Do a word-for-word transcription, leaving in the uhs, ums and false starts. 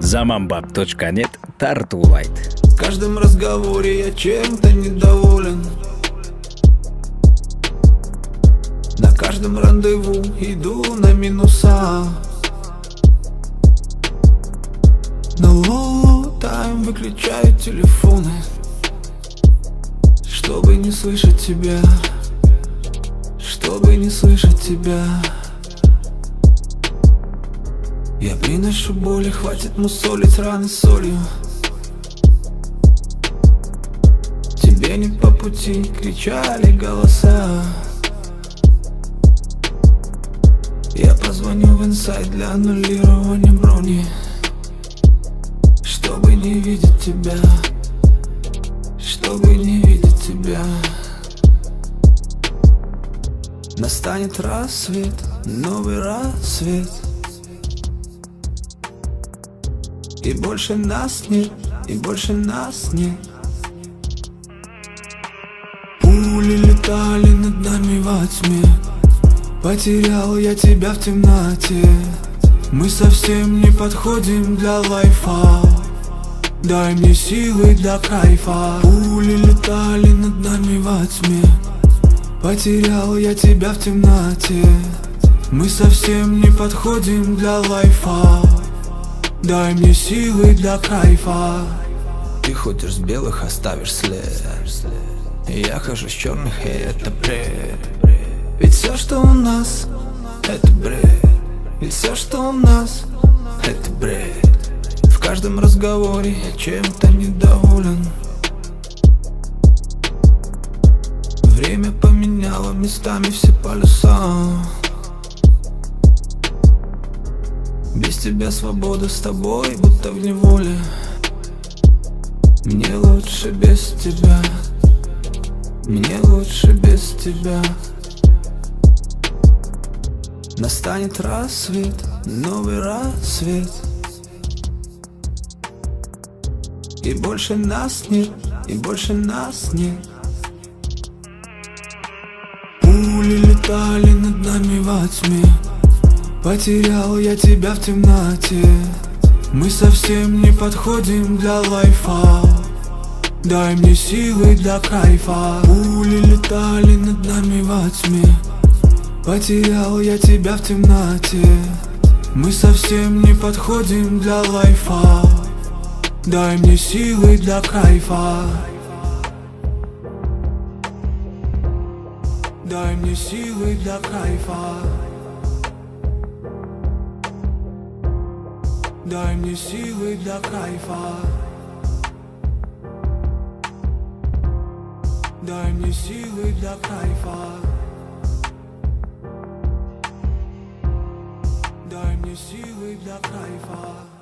заманбап точка нет тартуулайт. В каждом разговоре я чем-то недоволен. На каждом рандеву иду на минуса. На лоу тайм выключаю телефоны, чтобы не слышать тебя, чтобы не слышать тебя. Я приношу боли, хватит мусолить раны солью. Тебе не по пути, кричали голоса. Я позвоню в инсайд для аннулирования брони, чтобы не видеть тебя, чтобы не видеть тебя. Настанет рассвет, новый рассвет, и больше нас нет, и больше нас нет. Пули летали над нами во тьме, потерял я тебя в темноте. Мы совсем не подходим для лайфа, дай мне силы для кайфа. Пули летали над нами во тьме, потерял я тебя в темноте. Мы совсем не подходим для лайфа, дай мне силы для кайфа. Ты ходишь с белых, оставишь след, я хожу с черных, и это бред. Ведь все, что у нас, это бред. Ведь все, что у нас, это бред. В каждом разговоре я чем-то недоволен. Время поменяло местами все полюса. Без тебя свобода, с тобой будто в неволе. Мне лучше без тебя, мне лучше без тебя. Настанет рассвет, новый рассвет, и больше нас нет, и больше нас нет. Пули летали над нами во тьме, потерял я тебя в темноте. Мы совсем не подходим для лайфа, дай мне силы для кайфа. Пули летали над нами во тьме, потерял я тебя в темноте. Мы совсем не подходим для лайфа, дай мне силы для кайфа. Дай мне силы для кайфа. Дай мне силы для кайфа. Дай мне силы для кайфа. Дай мне силы для кайфа.